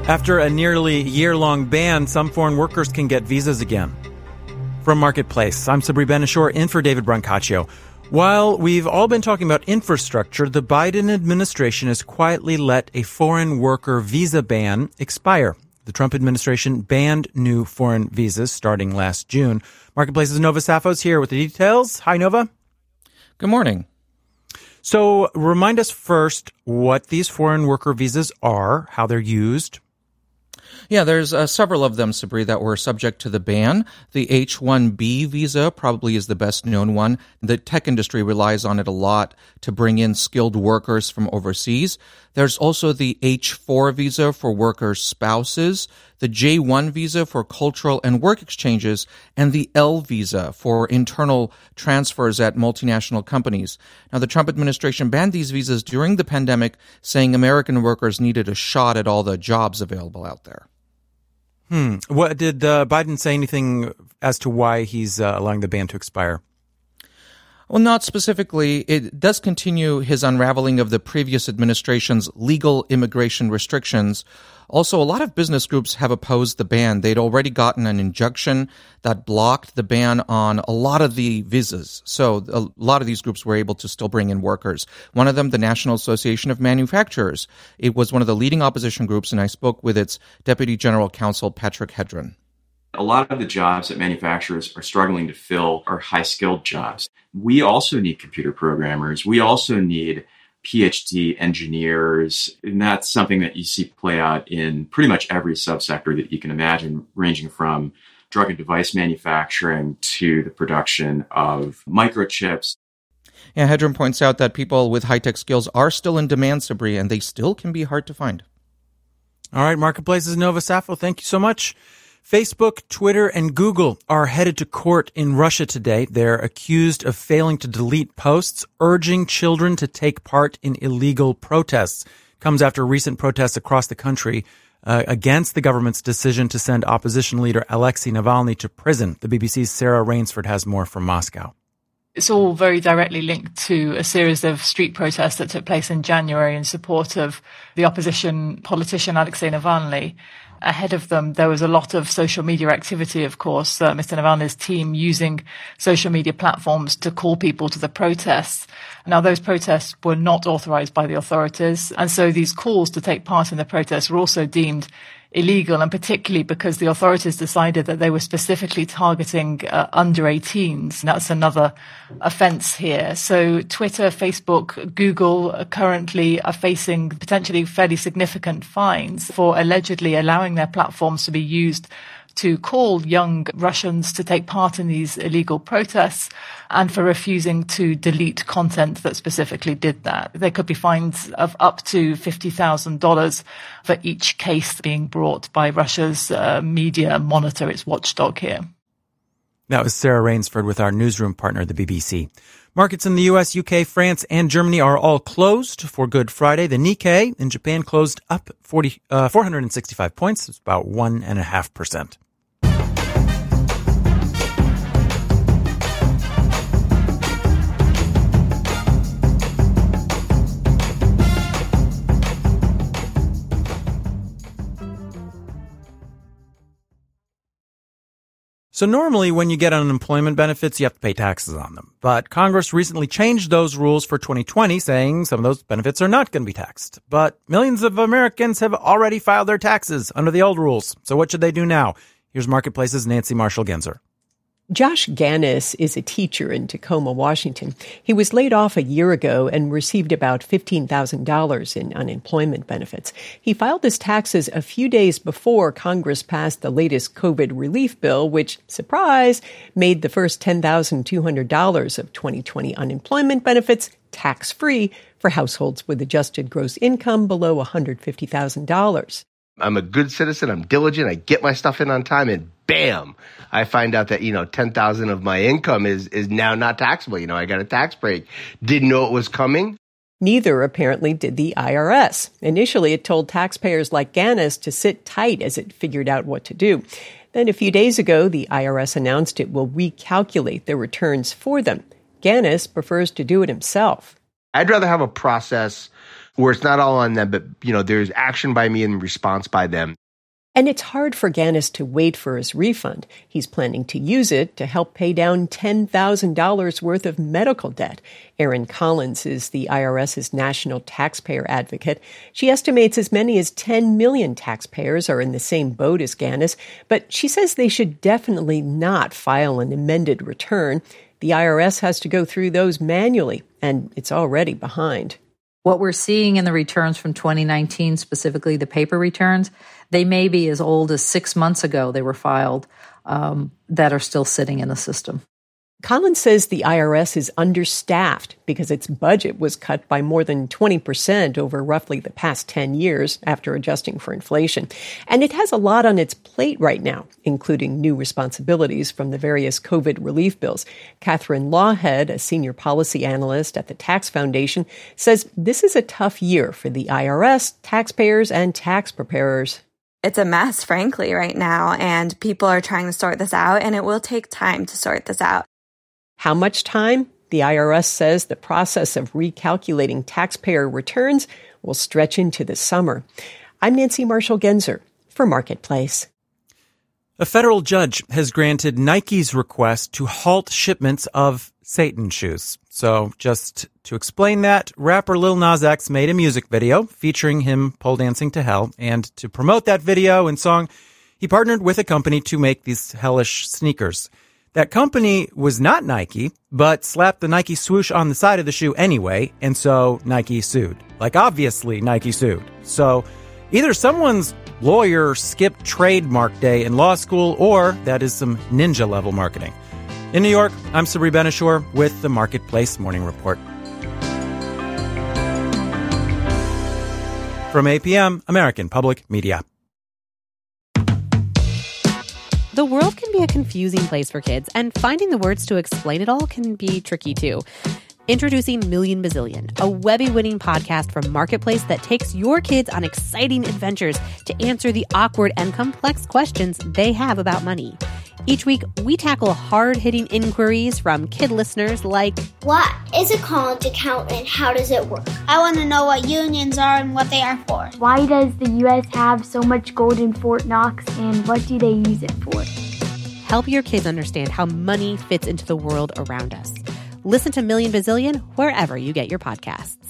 After a nearly year-long ban, some foreign workers can get visas again. From Marketplace, I'm Sabri Ben-Achour in for David Brancaccio. While we've all been talking about infrastructure, the Biden administration has quietly let a foreign worker visa ban expire. The Trump administration banned new foreign visas starting last June. Marketplace's Nova Safos here with the details. Hi, Nova. Good morning. So remind us first what these foreign worker visas are, how they're used. Yeah, there's several of them, Sabri, that were subject to the ban. The H-1B visa probably is the best known one. The tech industry relies on it a lot to bring in skilled workers from overseas. There's also the H-4 visa for workers' spouses, the J-1 visa for cultural and work exchanges, and the L visa for internal transfers at multinational companies. Now, the Trump administration banned these visas during the pandemic, saying American workers needed a shot at all the jobs available out there. What did Biden say anything as to why he's allowing the ban to expire? Well, not specifically. It does continue his unraveling of the previous administration's legal immigration restrictions. Also, a lot of business groups have opposed the ban. They'd already gotten an injunction that blocked the ban on a lot of the visas. So a lot of these groups were able to still bring in workers. One of them, the National Association of Manufacturers. It was one of the leading opposition groups, and I spoke with its Deputy General Counsel, Patrick Hedren. A lot of the jobs that manufacturers are struggling to fill are high-skilled jobs. We also need computer programmers. We also need PhD engineers. And that's something that you see play out in pretty much every subsector that you can imagine, ranging from drug and device manufacturing to the production of microchips. Yeah, Hedren points out that people with high-tech skills are still in demand, Sabri, and they still can be hard to find. All right, Marketplace's Nova Safo, thank you so much. Facebook, Twitter, and Google are headed to court in Russia today. They're accused of failing to delete posts urging children to take part in illegal protests. Comes after recent protests across the country against the government's decision to send opposition leader Alexei Navalny to prison. The BBC's Sarah Rainsford has more from Moscow. It's all very directly linked to a series of street protests that took place in January in support of the opposition politician Alexei Navalny. Ahead of them, there was a lot of social media activity, of course, Mr. Navalny's team using social media platforms to call people to the protests. Now, those protests were not authorized by the authorities, and so these calls to take part in the protests were also deemed illegal, and particularly because the authorities decided that they were specifically targeting under 18s. And that's another offense here. So Twitter, Facebook, Google currently are facing potentially fairly significant fines for allegedly allowing their platforms to be used to call young Russians to take part in these illegal protests and for refusing to delete content that specifically did that. There could be fines of up to $50,000 for each case being brought by Russia's media monitor, its watchdog here. That was Sarah Rainsford with our newsroom partner, the BBC. Markets in the U.S., UK, France, and Germany are all closed for Good Friday. The Nikkei in Japan closed up 465 points. It's about 1.5%. So normally when you get unemployment benefits, you have to pay taxes on them. But Congress recently changed those rules for 2020, saying some of those benefits are not going to be taxed. But millions of Americans have already filed their taxes under the old rules. So what should they do now? Here's Marketplace's Nancy Marshall-Genzer. Josh Gannis is a teacher in Tacoma, Washington. He was laid off a year ago and received about $15,000 in unemployment benefits. He filed his taxes a few days before Congress passed the latest COVID relief bill, which, surprise, made the first $10,200 of 2020 unemployment benefits tax-free for households with adjusted gross income below $150,000. I'm a good citizen. I'm diligent. I get my stuff in on time, and bam, I find out that, $10,000 of my income is now not taxable. I got a tax break. Didn't know it was coming. Neither, apparently, did the IRS. Initially, it told taxpayers like Gannis to sit tight as it figured out what to do. Then a few days ago, the IRS announced it will recalculate their returns for them. Gannis prefers to do it himself. I'd rather have a process where it's not all on them, but, there's action by me and response by them. And it's hard for Ganis to wait for his refund. He's planning to use it to help pay down $10,000 worth of medical debt. Erin Collins is the IRS's national taxpayer advocate. She estimates as many as 10 million taxpayers are in the same boat as Ganis, but she says they should definitely not file an amended return. The IRS has to go through those manually, and it's already behind. What we're seeing in the returns from 2019, specifically the paper returns, they may be as old as 6 months ago they were filed, that are still sitting in the system. Collins says the IRS is understaffed because its budget was cut by more than 20% over roughly the past 10 years after adjusting for inflation. And it has a lot on its plate right now, including new responsibilities from the various COVID relief bills. Catherine Lawhead, a senior policy analyst at the Tax Foundation, says this is a tough year for the IRS, taxpayers, and tax preparers. It's a mess, frankly, right now, and people are trying to sort this out, and it will take time to sort this out. How much time? The IRS says the process of recalculating taxpayer returns will stretch into the summer. I'm Nancy Marshall-Genzer for Marketplace. A federal judge has granted Nike's request to halt shipments of Satan shoes. So just to explain that, rapper Lil Nas X made a music video featuring him pole dancing to hell. And to promote that video and song, he partnered with a company to make these hellish sneakers. That company was not Nike, but slapped the Nike swoosh on the side of the shoe anyway, and so Nike sued. Like, obviously, Nike sued. So either someone's lawyer skipped trademark day in law school, or that is some ninja-level marketing. In New York, I'm Sabri Ben-Achour with the Marketplace Morning Report. From APM, American Public Media. The world can be a confusing place for kids, and finding the words to explain it all can be tricky too. Introducing Million Bazillion, a Webby-winning podcast from Marketplace that takes your kids on exciting adventures to answer the awkward and complex questions they have about money. Each week, we tackle hard-hitting inquiries from kid listeners like, what is a college account and how does it work? I want to know what unions are and what they are for. Why does the U.S. have so much gold in Fort Knox and what do they use it for? Help your kids understand how money fits into the world around us. Listen to Million Bazillion wherever you get your podcasts.